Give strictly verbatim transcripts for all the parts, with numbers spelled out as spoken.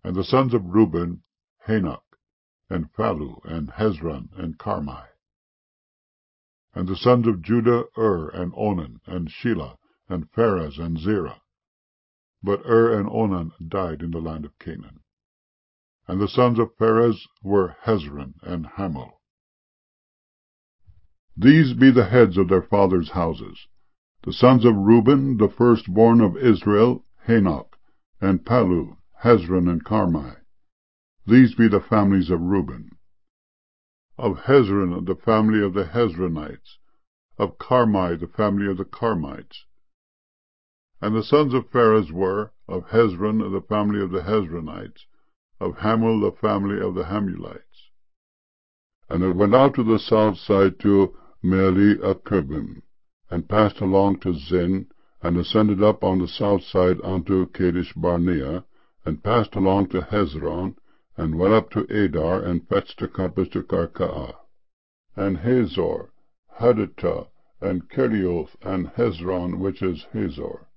And the sons of Reuben, Hanok, and Phalu, and Hezron, and Carmi. And the sons of Judah, Ur, and Onan, and Shelah, and Pharez, and Zerah. But Ur and Onan died in the land of Canaan. And the sons of Pharez were Hezron and Hamul. These be the heads of their fathers' houses. The sons of Reuben, the firstborn of Israel, Hanok, and Phalu, Hezron, and Carmi. These be the families of Reuben. Of Hezron, the family of the Hezronites. Of Carmi, the family of the Carmites. And the sons of Pharez were, of Hezron, the family of the Hezronites. Of Hamul, the family of the Hamulites. And it went out to the south side to Meali-Akabim, and passed along to Zin, and ascended up on the south side unto Kadesh-barnea, and passed along to Hezron, and went up to Adar, and fetched a compass to Karkaa, and Hazor, Hadattah, and Kerioth, and Hezron, which is Hazor.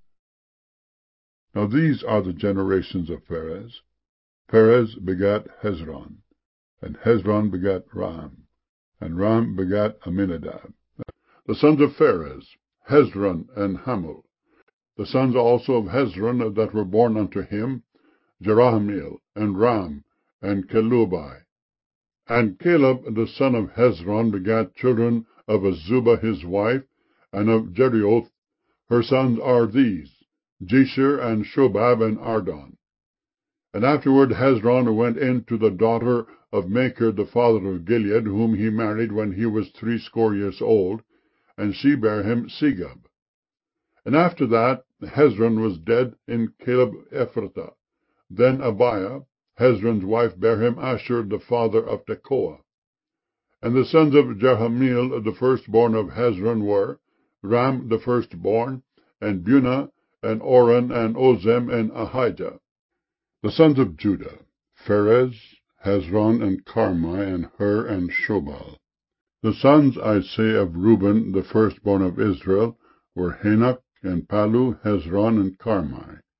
Now these are the generations of Pharez. Pharez begat Hezron, and Hezron begat Ram, and Ram begat Amminadab. The sons of Pharez, Hezron, and Hamul. The sons also of Hezron that were born unto him, Jerahmeel, and Ram, and Kelubai. And Caleb the son of Hezron begat children of Azubah his wife, and of Jerioth. Her sons are these, Jesher, and Shobab, and Ardon. And afterward Hezron went in to the daughter of Machir the father of Gilead, whom he married when he was threescore years old, and she bare him Segub. And after that Hezron was dead in Caleb Ephratah. Then Abiah, Hezron's wife, bare him Ashur the father of Tekoa. And the sons of Jerahmeel the firstborn of Hezron were, Ram the firstborn, and Bunah, and Oren, and Ozem, and Ahijah. The sons of Judah, Pharez, Hezron, and Carmi, and Hur, and Shobal. The sons, I say, of Reuben, the firstborn of Israel, were Hanok, and Phalu, Hezron, and Carmi.